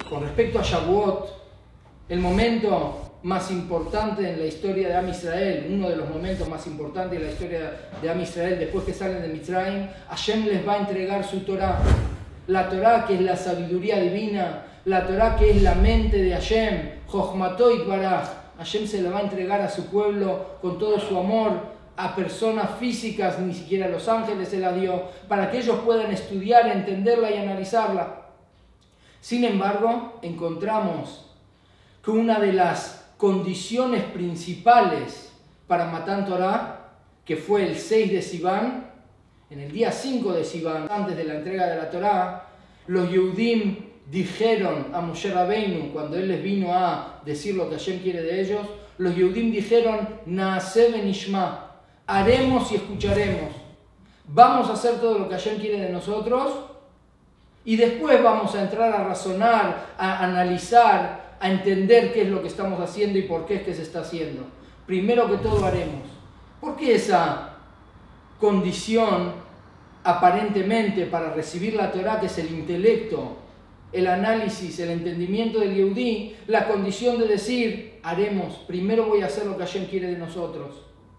con respecto a Shavuot, el momento más importante en la historia de Am Israel, uno de los momentos más importantes en la historia de Am Israel, después que salen de Mitzrayim, Hashem les va a entregar su Torah. La Torah que es la sabiduría divina, la Torah que es la mente de Hashem, Jochmato Yitbaraj. Hashem se la va a entregar a su pueblo con todo su amor, a personas físicas, ni siquiera a los ángeles se la dio, para que ellos puedan estudiar, entenderla y analizarla. Sin embargo, encontramos que una de las condiciones principales para Matan Torah, que fue el 6 de Sivan, en el día 5 de Sivan, antes de la entrega de la Torah, los Yehudim dijeron a Moshe Rabbeinu, cuando él les vino a decir lo que Hashem quiere de ellos, los Yehudim dijeron, Naaseh venishma, haremos y escucharemos. Vamos a hacer todo lo que Hashem quiere de nosotros y después vamos a entrar a razonar, a analizar, a entender qué es lo que estamos haciendo y por qué es que se está haciendo. Primero que todo haremos. ¿Por qué esa condición aparentemente para recibir la Torah, que es el intelecto, el análisis, el entendimiento del Yehudí, la condición de decir, haremos, primero voy a hacer lo que Hashem quiere de nosotros?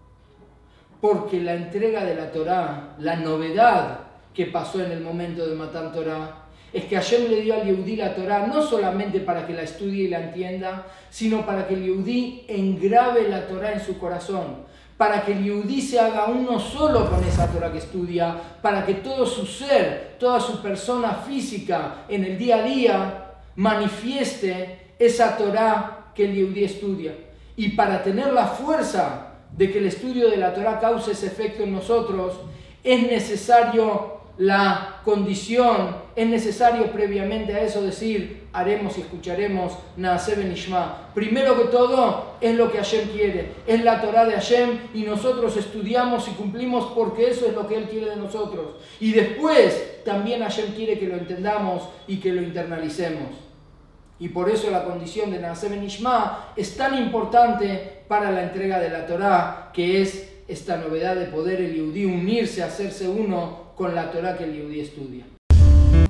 Porque la entrega de la Torah, la novedad que pasó en el momento de Matan Torah, es que Hashem le dio al Yehudí la Torah no solamente para que la estudie y la entienda, sino para que el Yehudí engrave la Torah en su corazón, para que el Yehudí se haga uno solo con esa Torah que estudia, para que todo su ser, toda su persona física en el día a día manifieste esa Torah que el Yehudí estudia. Y para tener la fuerza de que el estudio de la Torah cause ese efecto en nosotros, es necesario la condición, es necesario previamente a eso decir, haremos y escucharemos, Naaseh venishma. Primero que todo, es lo que Hashem quiere, es la Torah de Hashem y nosotros estudiamos y cumplimos porque eso es lo que Él quiere de nosotros. Y después, también Hashem quiere que lo entendamos y que lo internalicemos. Y por eso la condición de Naaseh venishma es tan importante para la entrega de la Torah, que es esta novedad de poder el Yehudí unirse, hacerse uno con la Torah que el Yehudí estudia.